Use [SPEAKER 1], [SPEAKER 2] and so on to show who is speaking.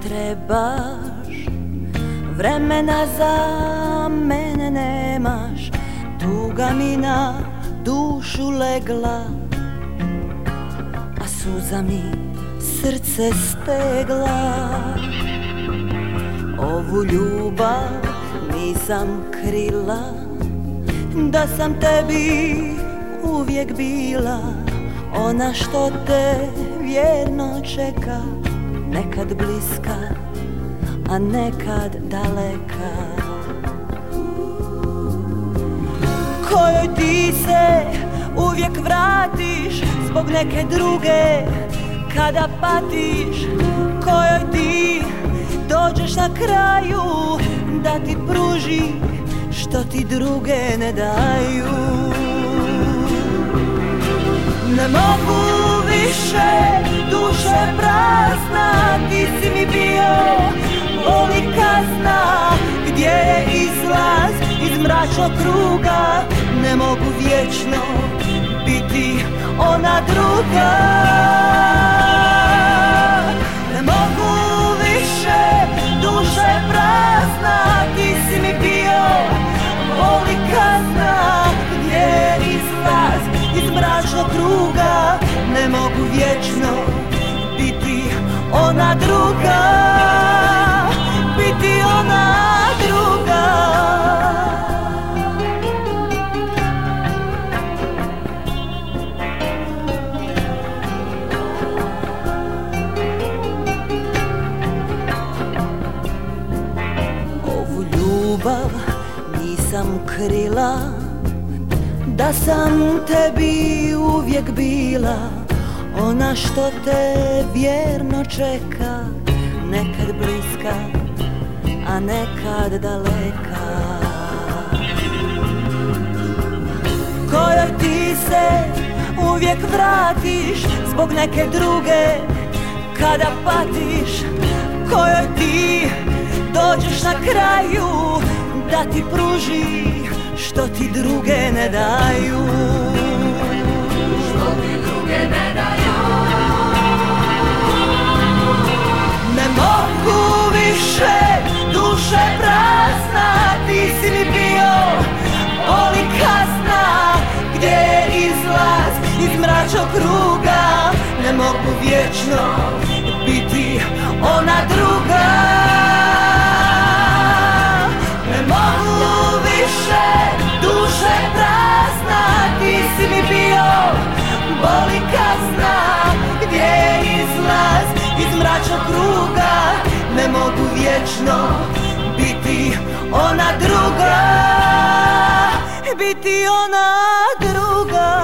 [SPEAKER 1] trebaš, vremena za mene nemaš. Tuga mi na dušu legla, a suza mi srce stegla. Ovu ljubav nisam krila, da sam tebi uvijek bila ona što te vjerno čeka, nekad bliska, a nekad daleka. Kojoj ti se uvijek vratiš zbog neke druge kada patiš, kojoj ti dođeš na kraju da ti pruži što ti druge ne daju. Ne mogu više, duše prazna, ti si mi bio boli kazna. Gdje je izlaz iz mračnog kruga? Ne mogu vječno biti ona druga. Ne mogu više, duše prazna, ti si mi bio boli kazna. Gdje je izlaz iz mračnog kruga? Ne mogu vječno biti ona druga, biti ona druga. Ovu ljubav nisam krila, da sam tebi uvijek bila ona što te vjerno čeka, nekad bliska, a nekad daleka. Kojoj ti se uvijek vratiš zbog neke druge kada patiš, kojoj ti dođeš na kraju da ti pruži što ti druge ne daju.
[SPEAKER 2] Što ti druge ne daju.
[SPEAKER 1] Ne mogu više, duše prazna, ti si mi bio boli kazna. Gdje je izlaz iz mračnog kruga? Ne mogu vječno biti ona druga. Ne mogu više, duše prazna, ti si mi bio boli kazna. Gdje je izlaz iz mračnog kruga? Ne mogu vječno biti ona druga, biti ona druga.